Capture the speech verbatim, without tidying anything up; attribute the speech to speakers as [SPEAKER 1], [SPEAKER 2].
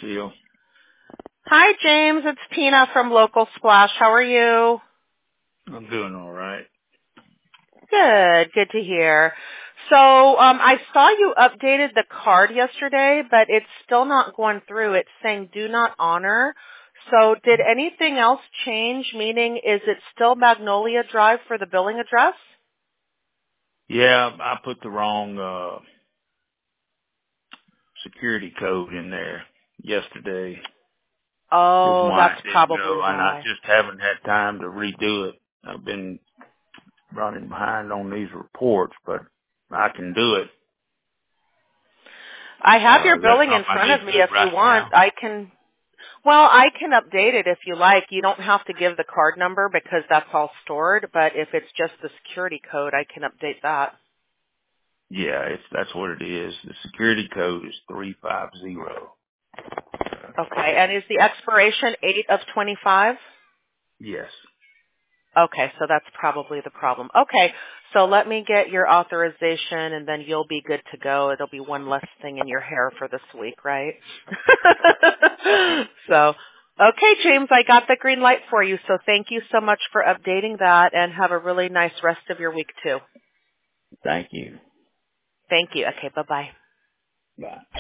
[SPEAKER 1] Lucille.
[SPEAKER 2] Hi, James. It's Tina from Local Splash. How are you?
[SPEAKER 1] I'm doing all right.
[SPEAKER 2] Good. Good to hear. So um, I saw you updated the card yesterday, but it's still not going through. It's saying do not honor. So did anything else change? Meaning, is it still Magnolia Drive for the billing address?
[SPEAKER 1] Yeah, I put the wrong uh security code in there yesterday. Is
[SPEAKER 2] Oh,
[SPEAKER 1] why
[SPEAKER 2] that's
[SPEAKER 1] it didn't
[SPEAKER 2] probably
[SPEAKER 1] go, and I
[SPEAKER 2] why.
[SPEAKER 1] just haven't had time to redo it. I've been running behind on these reports, but I can do it.
[SPEAKER 2] I have
[SPEAKER 1] Uh,
[SPEAKER 2] your
[SPEAKER 1] is that
[SPEAKER 2] billing in
[SPEAKER 1] something I
[SPEAKER 2] front
[SPEAKER 1] need
[SPEAKER 2] of
[SPEAKER 1] to
[SPEAKER 2] me
[SPEAKER 1] do
[SPEAKER 2] if you
[SPEAKER 1] right
[SPEAKER 2] want.
[SPEAKER 1] now?
[SPEAKER 2] I can Well, I can update it if you like. You don't have to give the card number because that's all stored, but if it's just the security code, I can update that.
[SPEAKER 1] Yeah, it's that's what it is. The security code is three five zero.
[SPEAKER 2] Okay, and is the expiration eight of twenty-five?
[SPEAKER 1] Yes.
[SPEAKER 2] Okay, so that's probably the problem. Okay, so let me get your authorization and then you'll be good to go. It'll be one less thing in your hair for this week, right? So, okay, James, I got the green light for you. So thank you so much for updating that and have a really nice rest of your week too.
[SPEAKER 1] Thank you.
[SPEAKER 2] Thank you. Okay, bye-bye.
[SPEAKER 1] Bye.